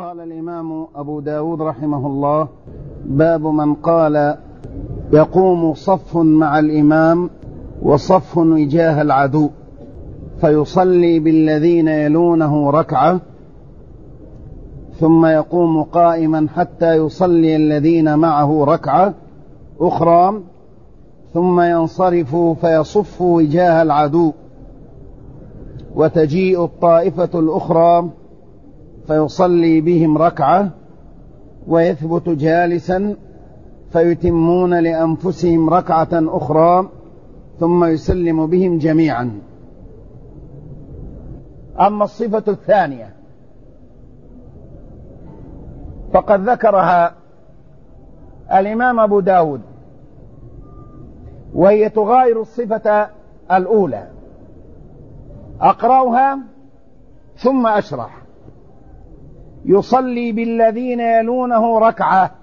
قال الإمام أبو داود رحمه الله: باب من قال يقوم صف مع الإمام وصف وجاه العدو فيصلي بالذين يلونه ركعة ثم يقوم قائما حتى يصلي الذين معه ركعة أخرى ثم ينصرف فيصف وجاه العدو وتجيء الطائفة الأخرى فيصلي بهم ركعة ويثبت جالسا فيتمون لأنفسهم ركعة أخرى ثم يسلم بهم جميعا. أما الصفة الثانية فقد ذكرها الإمام أبو داود، وهي تغاير الصفة الأولى. أقرأها ثم أشرح. يصلي بالذين يلونه ركعة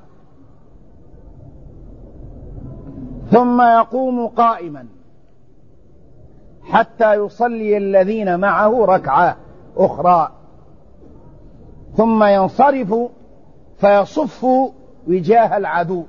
ثم يقوم قائما حتى يصلي الذين معه ركعة أخرى ثم ينصرف فيصف وجاه العدو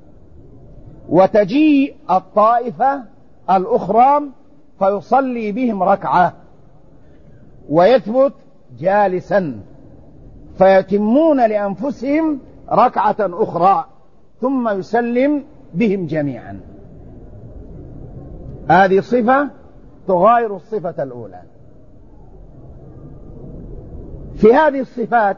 وتجيء الطائفة الأخرى فيصلي بهم ركعة ويثبت جالسا فيتمون لأنفسهم ركعة أخرى ثم يسلم بهم جميعا. هذه صفة تغاير الصفة الأولى. في هذه الصفات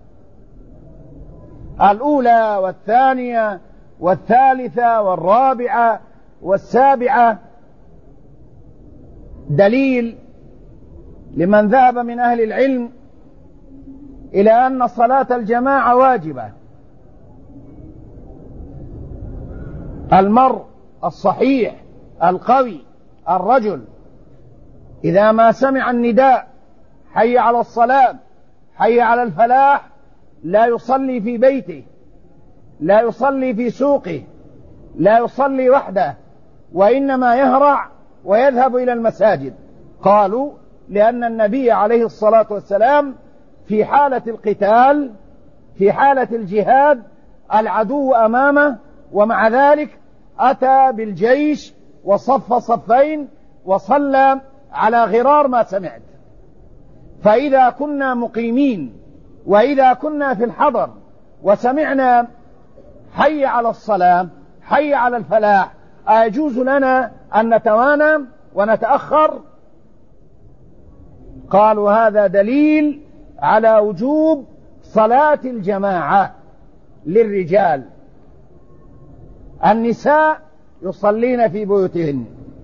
الأولى والثانية والثالثة والرابعة والسابعة دليل لمن ذهب من أهل العلم إلى أن صلاة الجماعة واجبة. المرء الصحيح القوي الرجل إذا ما سمع النداء حي على الصلاة حي على الفلاح لا يصلي في بيته، لا يصلي في سوقه، لا يصلي وحده، وإنما يهرع ويذهب إلى المساجد. قالوا لأن النبي عليه الصلاة والسلام في حالة القتال في حالة الجهاد العدو أمامه، ومع ذلك أتى بالجيش وصف صفين وصلى على غرار ما سمعت. فإذا كنا مقيمين وإذا كنا في الحضر وسمعنا حي على الصلاة حي على الفلاح أيجوز لنا أن نتوانى ونتأخر؟ قالوا هذا دليل على وجوب صلاة الجماعة للرجال. النساء يصلين في بيوتهن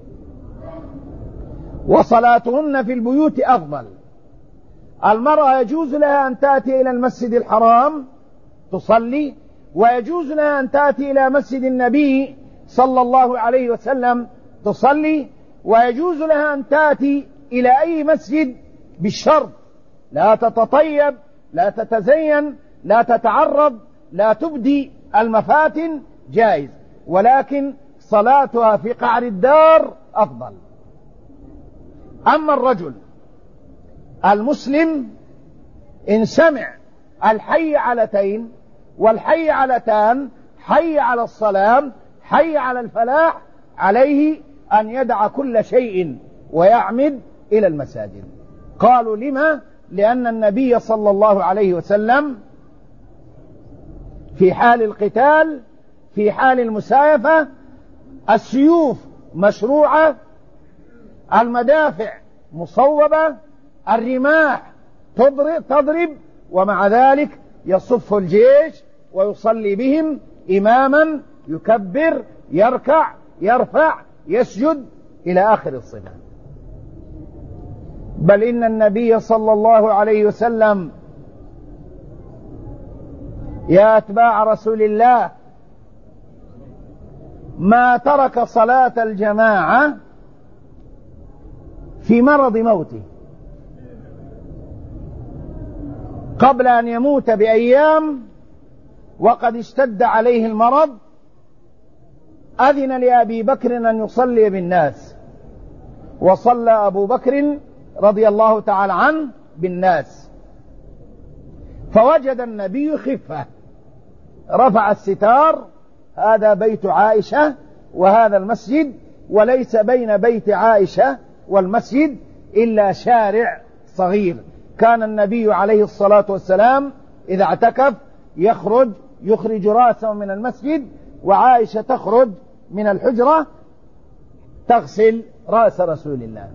وصلاتهن في البيوت أفضل. المرأة يجوز لها أن تأتي إلى المسجد الحرام تصلي، ويجوز لها أن تأتي إلى مسجد النبي صلى الله عليه وسلم تصلي، ويجوز لها أن تأتي إلى أي مسجد بالشرط لا تتطيب، لا تتزين، لا تتعرض، لا تبدي المفاتن، جائز، ولكن صلاتها في قعر الدار أفضل. أما الرجل المسلم إن سمع الحي علتين والحي علتان حي على الصلاة حي على الفلاح عليه أن يدع كل شيء ويعمد إلى المساجد. قالوا لما؟ لأن النبي صلى الله عليه وسلم في حال القتال في حال المسايفة السيوف مشروعة، المدافع مصوبة، الرماح تضرب، ومع ذلك يصف الجيش ويصلي بهم إماما يكبر يركع يرفع يسجد إلى آخر الصفة. بل إن النبي صلى الله عليه وسلم يا أتباع رسول الله ما ترك صلاة الجماعة في مرض موته، قبل أن يموت بأيام وقد اشتد عليه المرض أذن لأبي بكر أن يصلي بالناس، وصلى أبو بكر رضي الله تعالى عنه بالناس، فوجد النبي خفة، رفع الستار: هذا بيت عائشة وهذا المسجد، وليس بين بيت عائشة والمسجد إلا شارع صغير. كان النبي عليه الصلاة والسلام إذا اعتكف يخرج رأسه من المسجد، وعائشة تخرج من الحجرة تغسل رأس رسول الله.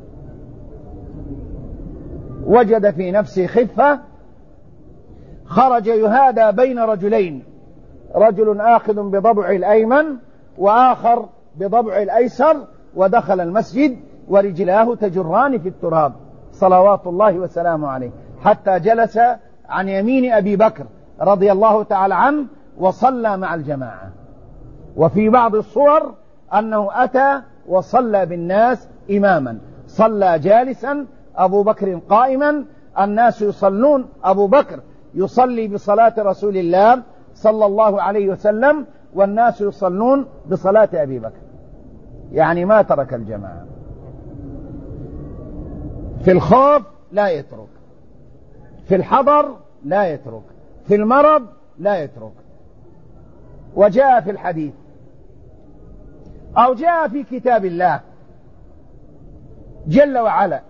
وجد في نفسه خفة، خرج يهادى بين رجلين، رجل آخذ بضبع الأيمن وآخر بضبع الأيسر، ودخل المسجد ورجلاه تجران في التراب صلوات الله وسلامه عليه، حتى جلس عن يمين أبي بكر رضي الله تعالى عنه وصلى مع الجماعة. وفي بعض الصور أنه أتى وصلى بالناس إماما، صلى جالسا، أبو بكر قائما، الناس يصلون، أبو بكر يصلي بصلاة رسول الله صلى الله عليه وسلم، والناس يصلون بصلاة أبي بكر، يعني ما ترك الجماعة. في الخوف لا يترك، في الحضر لا يترك، في المرض لا يترك. وجاء في الحديث أو جاء في كتاب الله جل وعلا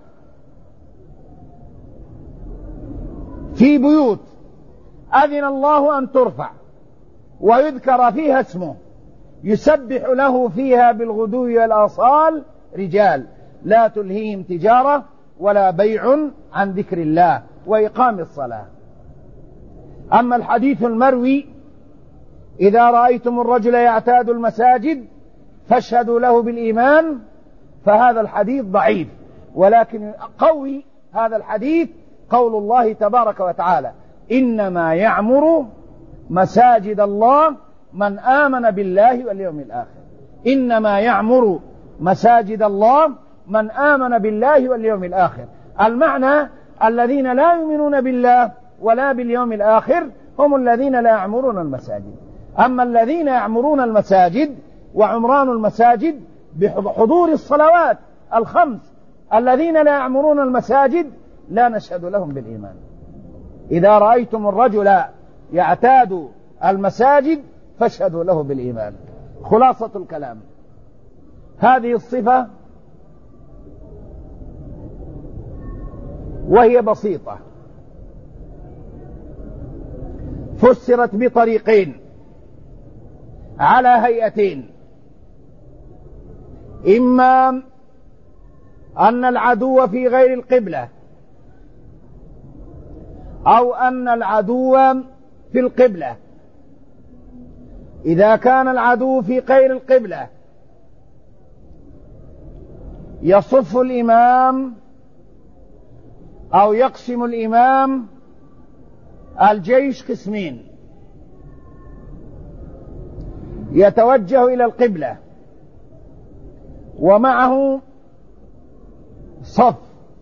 في بيوت أذن الله أن ترفع ويذكر فيها اسمه يسبح له فيها بالغدو والآصال رجال لا تلهيهم تجارة ولا بيع عن ذكر الله وإقام الصلاة. أما الحديث المروي: إذا رأيتم الرجل يعتاد المساجد فاشهدوا له بالإيمان، فهذا الحديث ضعيف، ولكن قوي هذا الحديث قول الله تبارك وتعالى: إنما يعمر مساجد الله من آمن بالله واليوم الآخر. إنما يعمر مساجد الله من آمن بالله واليوم الآخر. المعنى: الذين لا يؤمنون بالله ولا باليوم الآخر هم الذين لا يعمرون المساجد. أما الذين يعمرون المساجد وعمران المساجد بحضور الصلوات الخمس، الذين لا يعمرون المساجد لا نشهد لهم بالإيمان. إذا رأيتم الرجل يعتاد المساجد فاشهدوا له بالإيمان. خلاصة الكلام: هذه الصفة وهي بسيطة فسرت بطريقين على هيئتين: إما أن العدو في غير القبلة، أو أن العدو في القبلة. إذا كان العدو في غير القبلة يصف الإمام أو يقسم الإمام الجيش قسمين: يتوجه إلى القبلة ومعه صف،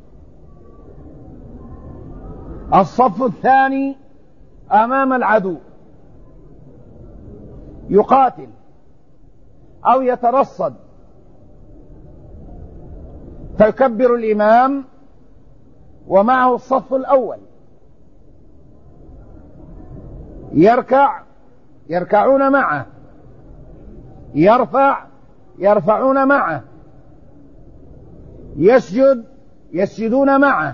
الصف الثاني أمام العدو يقاتل أو يترصد، فيكبر الإمام ومعه الصف الأول، يركعون معه، يرفعون معه، يسجدون معه.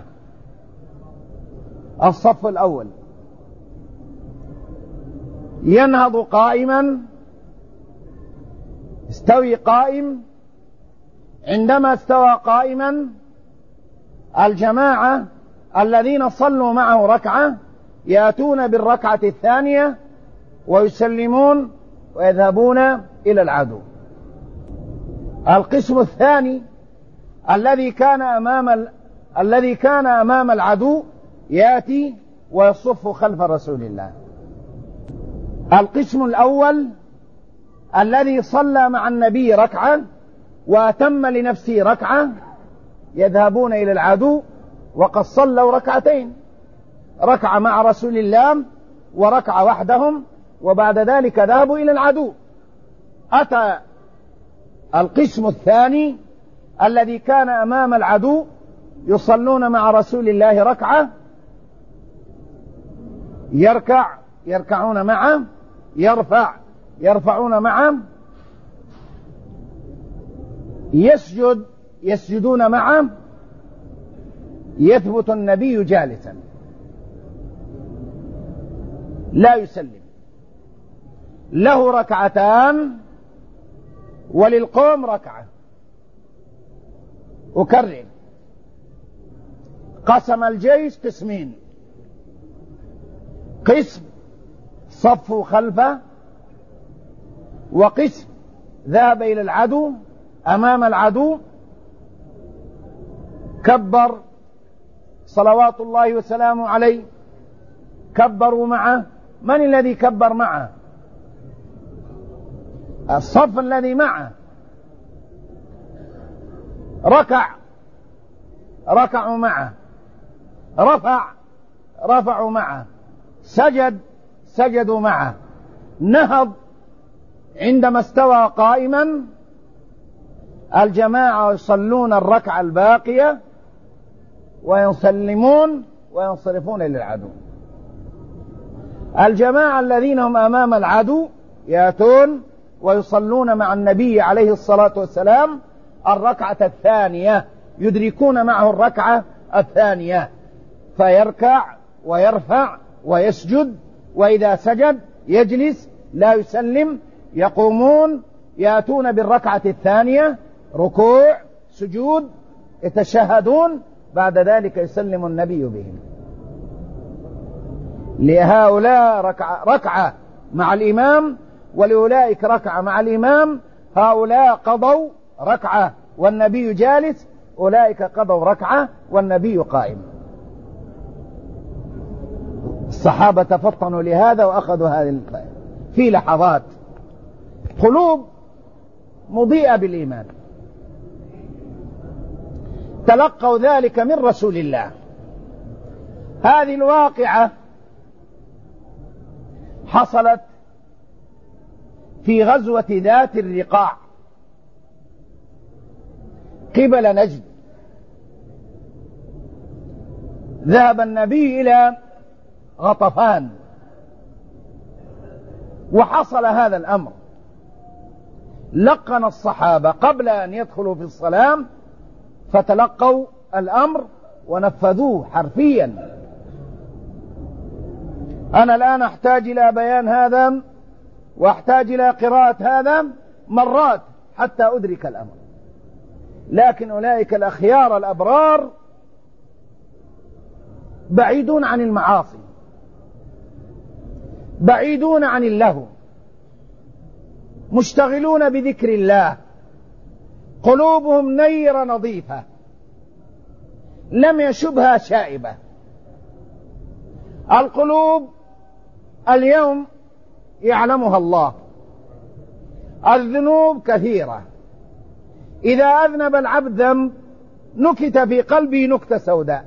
الصف الأول ينهض قائما، استوي قائم. عندما استوى قائما الجماعة الذين صلوا معه ركعة يأتون بالركعة الثانية ويسلمون ويذهبون إلى العدو. القسم الثاني الذي كان أمام العدو يأتي ويصف خلف رسول الله. القسم الأول الذي صلى مع النبي ركعة وأتم لنفسه ركعة يذهبون إلى العدو وقد صلوا ركعتين، ركعة مع رسول الله وركعة وحدهم، وبعد ذلك ذهبوا إلى العدو. أتى القسم الثاني الذي كان أمام العدو يصلون مع رسول الله ركعة، يركع يركعون معه، يرفع يرفعون معه، يسجد يسجدون معه، يثبت النبي جالسا لا يسلم، له ركعتان وللقوم ركعة. أكرر، قسم الجيش قسمين، قسم صفوا خلفه، وقسم ذهب إلى العدو أمام العدو، كبر صلوات الله وسلامه عليه، كبروا معه. من الذي كبر معه؟ الصف الذي معه. ركع ركعوا معه، رفع رفعوا معه، سجد سجدوا معه، نهض عندما استوى قائما. الجماعة يصلون الركعة الباقية ويسلمون وينصرفون للعدو. الجماعة الذين هم أمام العدو يأتون ويصلون مع النبي عليه الصلاة والسلام الركعة الثانية، يدركون معه الركعة الثانية، فيركع ويرفع ويسجد، وإذا سجد يجلس لا يسلم، يقومون يأتون بالركعة الثانية، ركوع سجود، يتشهدون، بعد ذلك يسلم النبي بهم. لهؤلاء ركعة مع الإمام، ولأولئك ركعة مع الإمام. هؤلاء قضوا ركعة والنبي جالس، أولئك قضوا ركعة والنبي قائم. الصحابة تفطنوا لهذا وأخذوا هذه في لحظات، قلوب مضيئة بالإيمان، تلقوا ذلك من رسول الله. هذه الواقعة حصلت في غزوة ذات الرقاع قبل نجد. ذهب النبي إلى غطفان وحصل هذا الأمر. لقن الصحابة قبل أن يدخلوا في الصلاة، فتلقوا الأمر ونفذوه حرفيا. أنا الآن أحتاج إلى بيان هذا وأحتاج إلى قراءة هذا مرات حتى أدرك الأمر، لكن أولئك الأخيار الأبرار بعيدون عن المعاصي، بعيدون عن اللهو، مشتغلون بذكر الله، قلوبهم نيرة نظيفة لم يشبها شائبة. القلوب اليوم يعلمها الله، الذنوب كثيرة، إذا أذنب العبد ذنب نكت في قلبه نكتة سوداء،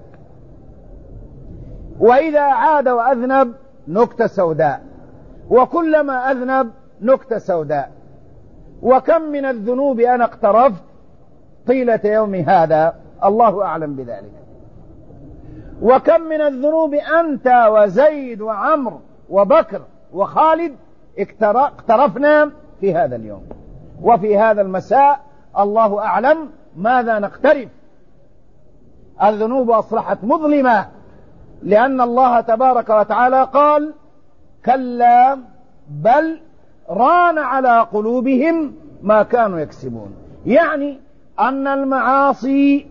وإذا عاد وأذنب نكتة سوداء، وكلما أذنب نكتة سوداء. وكم من الذنوب أنا اقترفت طيلة يوم هذا، الله أعلم بذلك. وكم من الذنوب أنت وزيد وعمر وبكر وخالد اقترفنا في هذا اليوم وفي هذا المساء، الله أعلم ماذا نقترف. الذنوب أصبحت مظلمة، لأن الله تبارك وتعالى قال: كلا بل ران على قلوبهم ما كانوا يكسبون. يعني أن المعاصي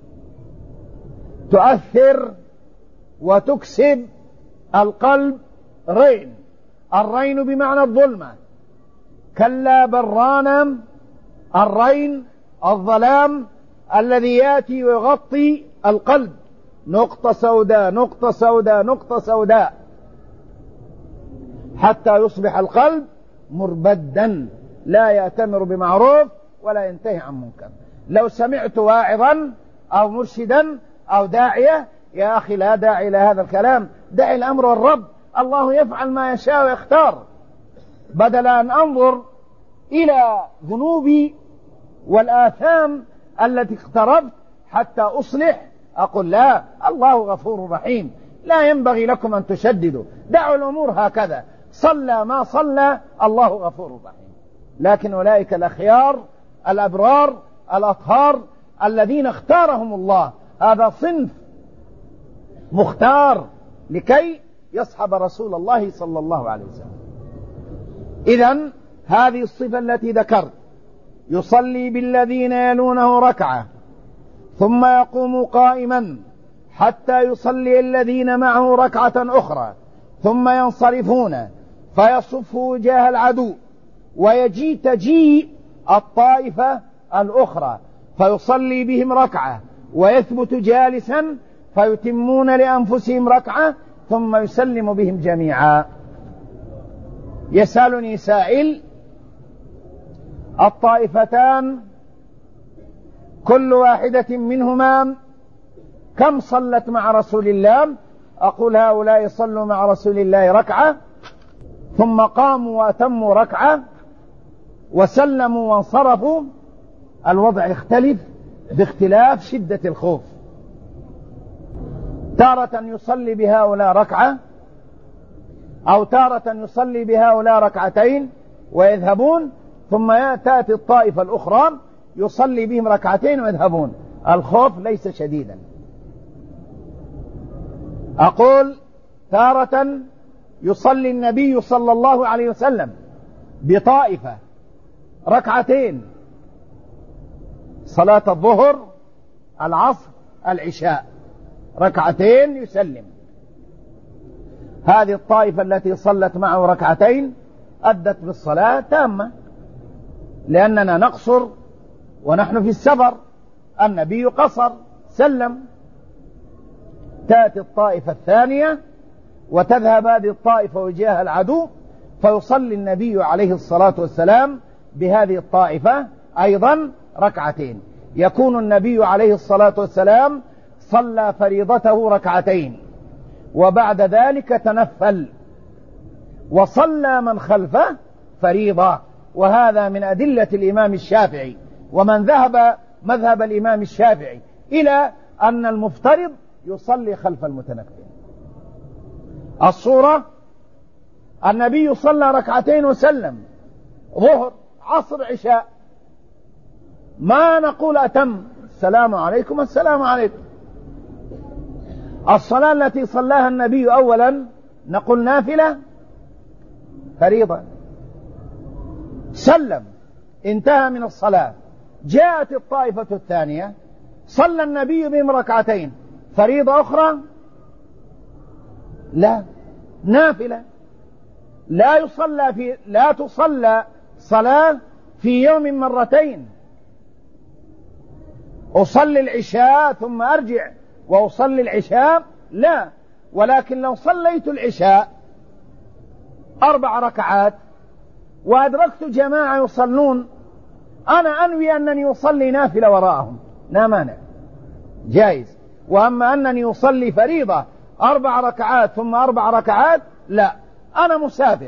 تؤثر وتكسب القلب رين، الرين بمعنى الظلمة. كلا بل ران، الرين الظلام الذي يأتي ويغطي القلب، نقطة سوداء نقطة سوداء نقطة سوداء، حتى يصبح القلب مربدا لا يأتمر بمعروف ولا ينتهي عن منكر. لو سمعت واعظا أو مرشدا أو داعية، يا أخي لا داعي إلى هذا الكلام، دع الأمر والرب، الله يفعل ما يشاء ويختار. بدل أن أنظر إلى ذنوبي والآثام التي اقتربت حتى أصلح، أقول لا، الله غفور رحيم، لا ينبغي لكم أن تشددوا، دعوا الأمور هكذا، صلى ما صلى الله غفور رحيم. لكن أولئك الأخيار الأبرار الأطهار الذين اختارهم الله، هذا صنف مختار لكي يصحب رسول الله صلى الله عليه وسلم. إذن هذه الصفة التي ذكرت، يصلي بالذين يلونه ركعة ثم يقوم قائما حتى يصلي الذين معه ركعة أخرى ثم ينصرفون فيصف وجاه العدو تجيء الطائفة الأخرى فيصلي بهم ركعة ويثبت جالسا فيتمون لأنفسهم ركعة ثم يسلم بهم جميعا. يسألني سائل: الطائفتان كل واحدة منهما كم صلت مع رسول الله؟ أقول: هؤلاء صلوا مع رسول الله ركعة ثم قاموا وأتموا ركعة وسلموا وانصرفوا. الوضع يختلف باختلاف شدة الخوف، تارة يصلي بهؤلاء ركعة أو تارة يصلي بهؤلاء ركعتين ويذهبون، ثم تأتي الطائفة الأخرى يصلي بهم ركعتين ويذهبون. الخوف ليس شديدا. أقول: تارة يصلي النبي صلى الله عليه وسلم بطائفة ركعتين، صلاة الظهر العصر العشاء، ركعتين يسلم. هذه الطائفة التي صلت معه ركعتين أدت بالصلاة تامة، لأننا نقصر ونحن في السفر، النبي قصر سلم. تأتي الطائفة الثانية وتذهب هذه الطائفة وجاه العدو فيصلي النبي عليه الصلاة والسلام بهذه الطائفة أيضا ركعتين. يكون النبي عليه الصلاة والسلام صلى فريضته ركعتين وبعد ذلك تنفل وصلى من خلفه فريضة. وهذا من أدلة الإمام الشافعي، ومن ذهب مذهب الإمام الشافعي إلى أن المفترض يصلي خلف المتنفل. الصورة: النبي صلى ركعتين وسلم، ظهر عصر عشاء، ما نقول أتم، السلام عليكم السلام عليكم. الصلاة التي صلاها النبي أولا نقول نافلة فريضة، سلم انتهى من الصلاة، جاءت الطائفة الثانية صلى النبي بهم ركعتين، فريضة أخرى لا، نافلة. لا تصلى صلاة في يوم مرتين، أصلي العشاء ثم أرجع وأصلي العشاء، لا. ولكن لو صليت العشاء 4 ركعات وأدركت جماعة يصلون، أنا أنوي أنني أصلي نافلة وراءهم، لا مانع، جائز. وأما أنني أصلي فريضة 4 ركعات ثم 4 ركعات، لا، أنا مسافر،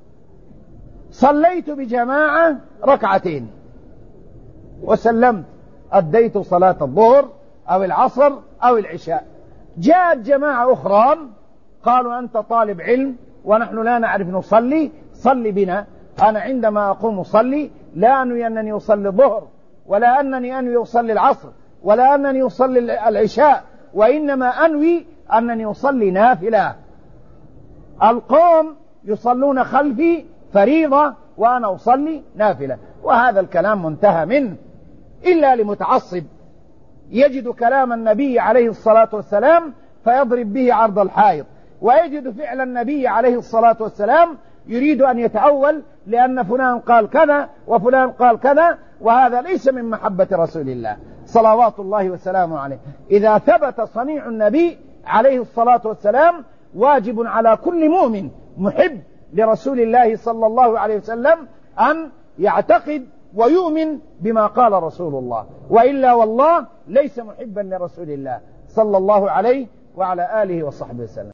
صليت بجماعة ركعتين وسلمت، أديت صلاة الظهر أو العصر أو العشاء. جاءت جماعة أخرى قالوا: أنت طالب علم ونحن لا نعرف نصلي، صلي بنا. أنا عندما أقوم أصلي لا أنوي أنني أصلي الظهر، ولا أنني أنوي أصلي العصر، ولا أنني أصلي العشاء، وإنما أنوي أنني أصلي نافلة. القوم يصلون خلفي فريضة وأنا أصلي نافلة، وهذا الكلام منتهى منه، إلا لمتعصب يجد كلام النبي عليه الصلاة والسلام فيضرب به عرض الحائط، ويجد فعل النبي عليه الصلاة والسلام يريد أن يتأول لأن فلان قال كذا وفلان قال كذا، وهذا ليس من محبة رسول الله صلوات الله وسلامه عليه. إذا ثبت صنيع النبي عليه الصلاة والسلام واجب على كل مؤمن محب لرسول الله صلى الله عليه وسلم أن يعتقد ويؤمن بما قال رسول الله، وإلا والله ليس محبا لرسول الله صلى الله عليه وعلى آله وصحبه وسلم.